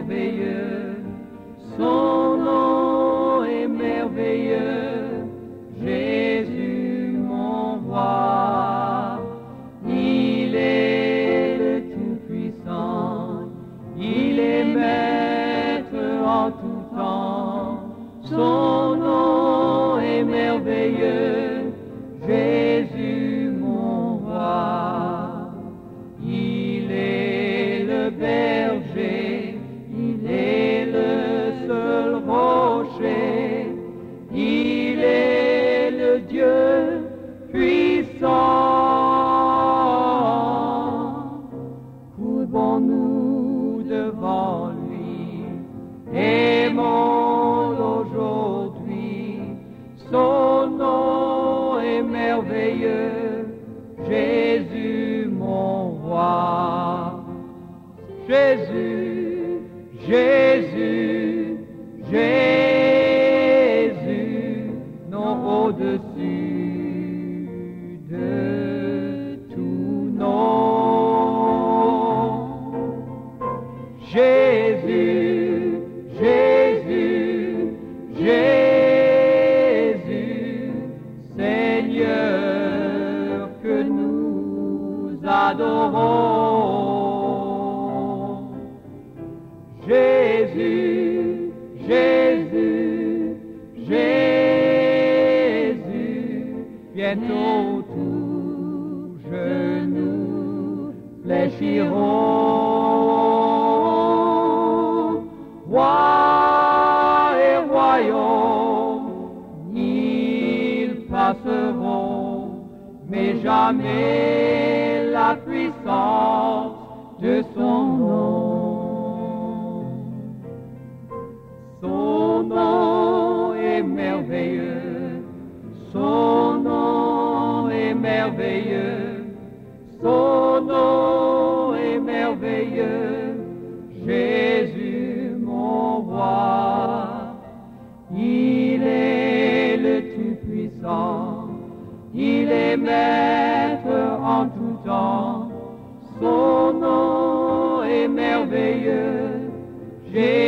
merveilleux, son nom est merveilleux, Jésus mon roi. Il est le Tout-Puissant, il est maître en tout temps, son nom est merveilleux, Jésus mon roi. Il est le berger, il est le seul rocher, il est le Dieu puissant. Courbons-nous devant lui, aimons aujourd'hui, son nom est merveilleux, Jésus mon roi. Jésus, Jésus, Jésus, nom au-dessus de tout nom. Jésus, Jésus, Jésus, Seigneur que nous adorons. Jésus, Jésus, Jésus, bientôt tous genoux fléchiront. Roi et royaume, ils passeront, mais jamais la puissance de son nom. Son nom est merveilleux, son nom est merveilleux, son nom est merveilleux, Jésus mon roi. Il est le Tout-Puissant, il est maître en tout temps, son nom est merveilleux, Jésus